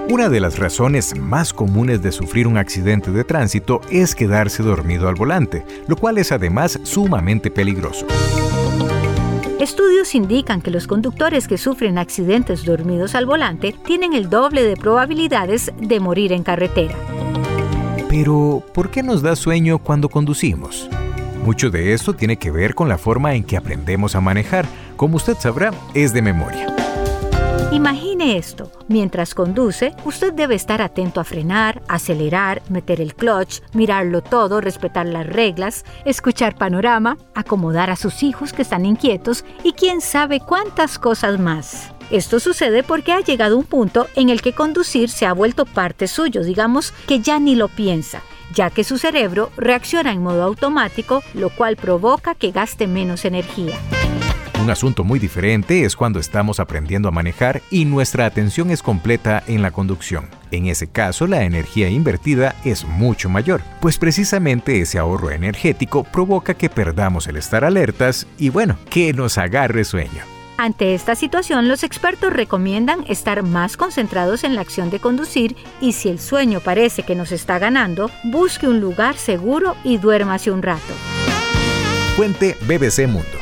Una de las razones más comunes de sufrir un accidente de tránsito es quedarse dormido al volante, lo cual es además sumamente peligroso. Estudios indican que los conductores que sufren accidentes dormidos al volante tienen el doble de probabilidades de morir en carretera. Pero, ¿por qué nos da sueño cuando conducimos? Mucho de esto tiene que ver con la forma en que aprendemos a manejar. Como usted sabrá, es de memoria. Imagine esto. Mientras conduce, usted debe estar atento a frenar, acelerar, meter el clutch, mirarlo todo, respetar las reglas, escuchar panorama, acomodar a sus hijos que están inquietos y quién sabe cuántas cosas más. Esto sucede porque ha llegado un punto en el que conducir se ha vuelto parte suyo, digamos que ya ni lo piensa, ya que su cerebro reacciona en modo automático, lo cual provoca que gaste menos energía. Un asunto muy diferente es cuando estamos aprendiendo a manejar y nuestra atención es completa en la conducción. En ese caso, la energía invertida es mucho mayor, pues precisamente ese ahorro energético provoca que perdamos el estar alertas y que nos agarre sueño. Ante esta situación, los expertos recomiendan estar más concentrados en la acción de conducir y si el sueño parece que nos está ganando, busque un lugar seguro y duérmase un rato. Fuente BBC Mundo.